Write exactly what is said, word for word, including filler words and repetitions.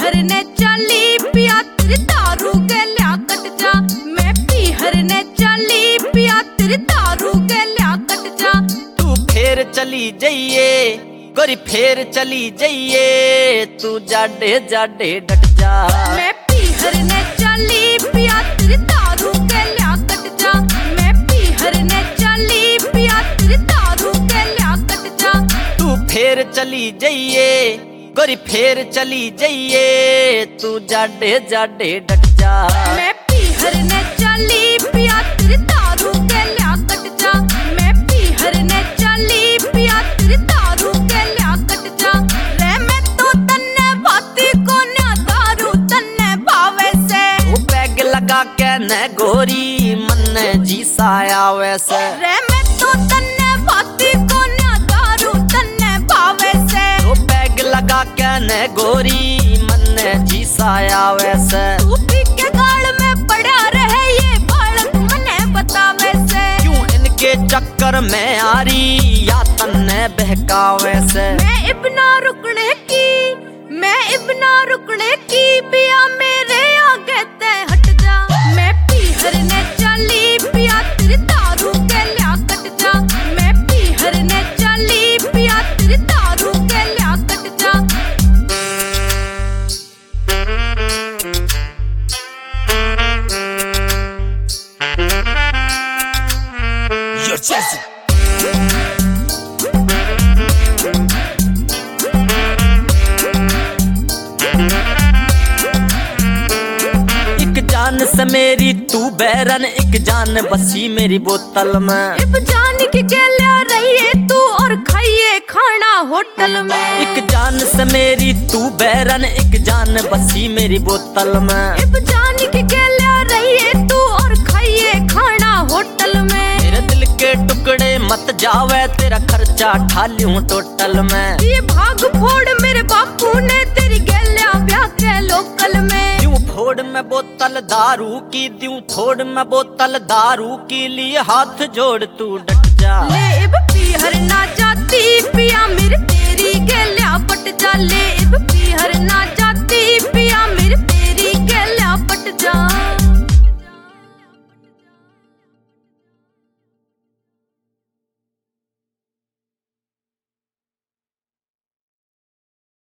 पीहर ने चाली पिया तेरी दारू के लिया कट जा। मैं पीहर ने चाली पिया तेरी दारू के लिया कट जा। तू फेर चली जाइए गोरी फेर चली जाइए तू जाडे जाडे डट जा। मैं पीहर ने चाली पिया तेरी दारू के लिया कट जा। मैं पीहर ने चाली पिया तेरी दारू के लिया कट जा। तू फेर चली जाइए गोरी फेर चली जाइए तू जाडे जाडे डट जा। मैं पीहर ने चाली पिया तेरी दारू के लिया कट जा। मैं पीहर ने चाली पिया तेरी दारू के लिया कट जा। रे मैं तो तन्ने बाती को न्या दारू तन्ने भावे से। तू पैग लगा के न गोरी मन जी साया वैसे। रे मैं तो तन्ने बाती को न्या दारू तन्ने भावे से। तू पैग लगा के न गोरी मन जी साया वैसे। तू पी के गाल में पड़ा रहे ये बालक मने बतावे से। क्यों इनके चक्कर में आ रही या तन्ने बहकावे से। मैं इब्ना रुकने की मैं इब्ना रुकने की पिया मेरे आगे ते हट जा। मैं पीहर ने चाली पिया तेरी दारू के लिया कट जा। मैं पीहर ने चाली पिया तेरी दारू के लिया कट जा। You're Jesse. एक जान से मेरी तू बैरन एक जान बसी मेरी बोतल में। इब जान की के लिया रहिए तू और खाइए खाना होटल में। एक जान से मेरी तू बैरन एक जान बसी मेरी बोतल में। इब जान की के लिया रहिए तू और खाइए खाना होटल में। मेरे दिल के टुकड़े मत जावे तेरा खर्चा ठालियूं टोटल में। ये भाग फोड़ मेरे बापू ने तेरी गैलिया ब्याह के लोकल में। क्यों फोड़ में बोतल दारू की द्यूं फोड़ में बोतल दारू की लिए हाथ जोड़ तू डट जा। ले इब पीहर ना जाती